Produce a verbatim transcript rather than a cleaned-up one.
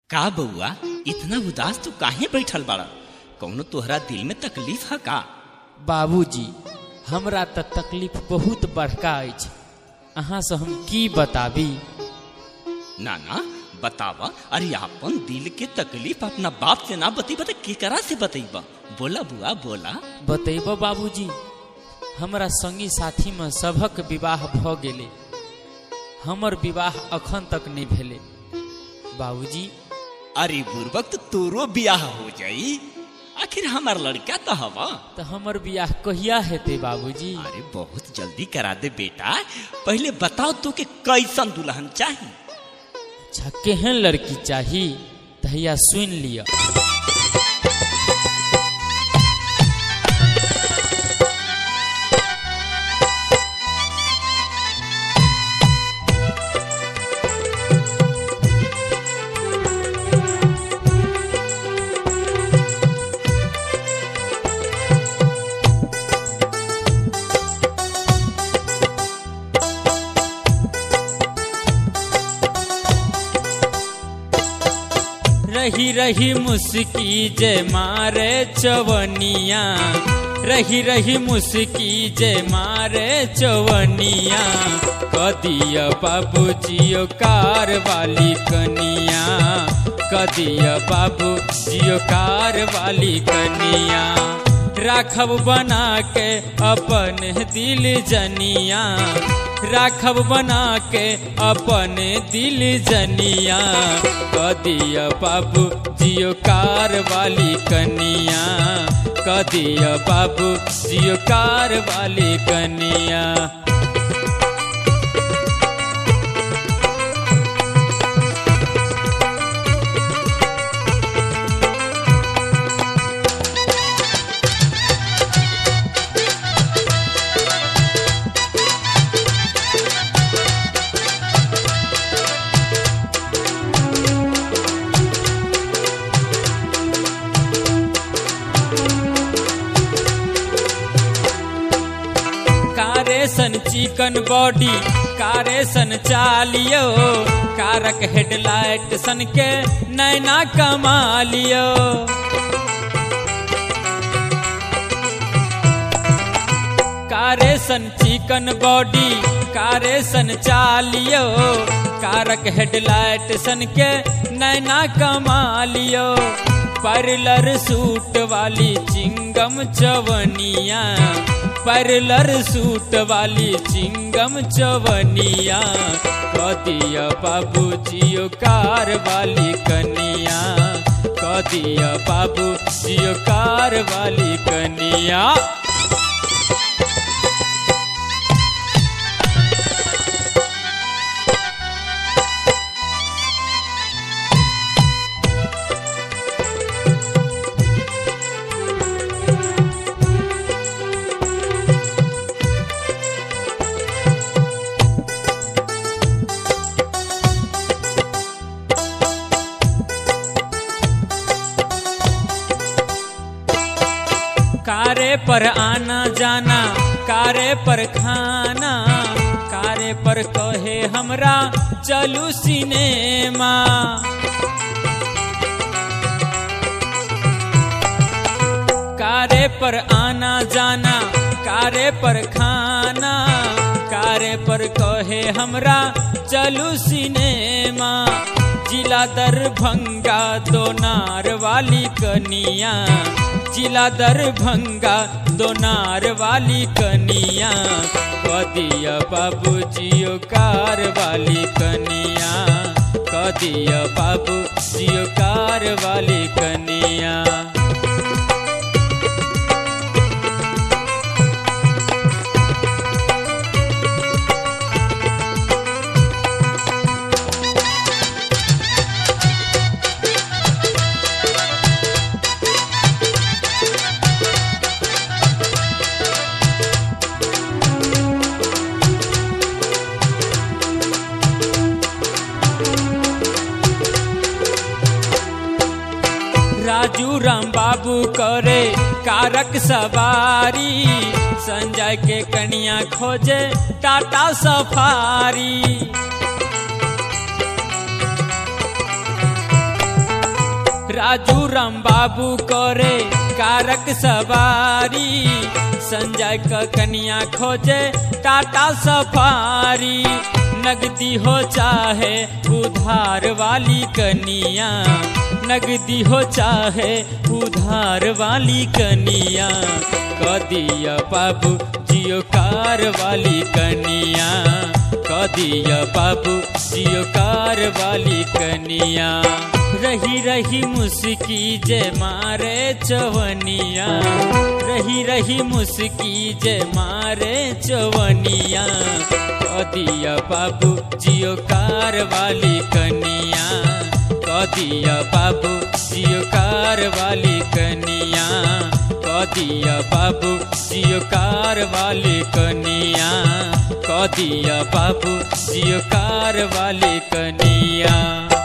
का बउआ इतना उदास तो काहे बैठल बाड़ा? कौनो तोहरा दिल में तकलीफ है का? बाबूजी हमरा त तकलीफ बहुत बड़का अछि, अहाँ से हम की बताबी। ना ना बतावा। अरे अपन दिल के तकलीफ अपना बाप से ना बतेबा तो केकरा से बतेबा? बोला बुआ बोला। बतेबो बाबूजी, हमरा संगी साथी में सबक विवाह भ गेले, हमर विवाह अखन तक नहीं भेले। बाबूजी अरे बुर्बक तो तोरो बियाह हो जाई, आखिर हमार लड़का तो हवा। तो हमर बियाह कहिया हेते बाबूजी? अरे बहुत जल्दी करा दे बेटा, पहले बताओ तो के कैसन दुल्हन चाहिए? अच्छा केहन लड़की चाही तहिया सुन लिया। रही रही मुस्की जे मारे चवनिया, रही रही मुस्की जे मारे चवनिया, कदिया बाबूजियो कार वाली कनिया, कदिया बाबूजियो कार वाली कनिया, राखब बना के अपन दिल जनिया, राखब बना के अपन दिल जनिया, कदिया बाबू जियो कार वाली कनिया, कदिया बाबू जियो कार वाली कनिया। सन चिकन बॉडी कारे सन चालियो, कारक हेडलाइट सन के नैना कमालियो, कारे सन चिकन बॉडी कारे सन चालियो, कारक हेडलाइट सन के नैना कमालियो, पार्लर सूट वाली चिंगम चवनिया, पार्लर सूट वाली चिंगम चवनिया, कदिया बाबूजियो कार वाली कनिया, कदिया बाबूजियो कार वाली कनिया। कारे पर आना जाना, कारे पर खाना, कारे पर कहे हमरा चलू सिनेमा, कारे पर आना जाना, कारे पर खाना, कारे पर कहे हमरा चलू सिनेमा, जिला दरभंगा दोनार वाली कनिया, जिला दरभंगा दोनार वाली कनिया, कदिया बाबूजियो कार वाली कनिया, कदिया बाबूजियो कार वाली कनिया। राजू राम बाबू करे कारक सवारी, संजय के कनिया खोजे टाटा सफारी, राजू राम बाबू करे कारक सवारी, संजय का कन्या खोजे टाटा सफारी। नगदी हो चाहे उधार वाली कनिया, नगदी हो चाहे उधार वाली कनिया, कदिया बाबू जियो कार वाली कनिया, कदिया बाबू जियो कार वाली कनिया। रही रही मुस्की जे मारे चवनिया, रही रही मुस्की जे मारे चवनिया, कदिया बाबू जियो कार वाली कनिया, कदिया बाबू जियो कार वाली कनिया, कदिया बाबू जियो कार वाली कनिया, कदिया बाबू जियो कार वाली कनिया।